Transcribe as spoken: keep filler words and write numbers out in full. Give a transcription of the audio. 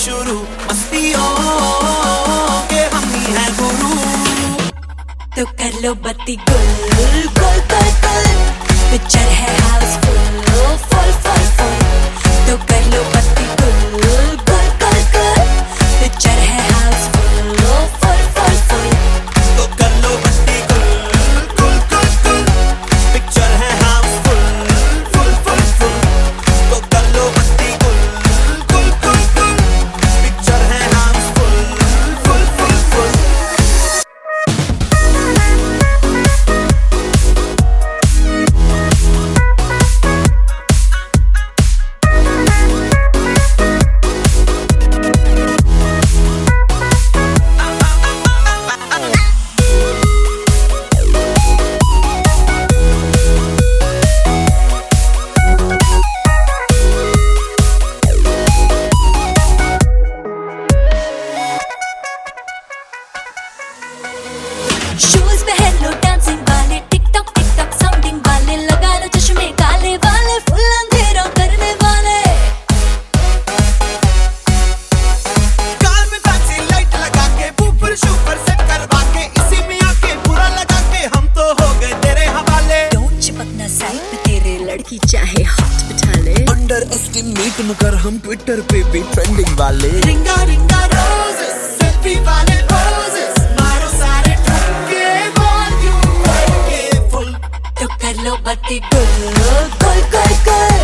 शुरू मस्तियों के हम ही हैं गुरु। तो कर लो बत्ती गुल गुल गुल गुल, पिक्चर है हाउसफुल फुल फुल फुल। तो कर लो बत्ती गुल गुल गुल गुल, पिक्चर है हाउसफुल फुल फुल फुल। तो कर लो बत्ती गुल गुल गुल गुल, पिक्चर है हाउसफुल फुल फुल फुल। तो कर लो बत्ती गुल गुल गुल गुल, पिक्चर है housefull full full full. Shoes पहन लो डांसिंग वाले, टिकटॉक टिकटॉक साउंडिंग वाले, लगा लो चश्मे काले वाले, फुल अंधेरा करने वाले। कार में फैंसी लाइट लगा के, ऊपर सुपर सेट करवा के, इसी में आके बुरा लगा के हम तो हो गए तेरे हवाले। डोंट चिपकना साइड पे तेरे, लड़की चाहे हाथ बिठा ले। अंडर एस्टिमेट न कर हम ट्विटर पे भी ट्रेंडिंग वाले। रिंगा रिंगा रोजेस, सेल्फी वाले पोजेस, मारो सारे ठुमके, वॉल्यूम करके फुल। तो कर लो बत्ती गुल गुल गुल गुल।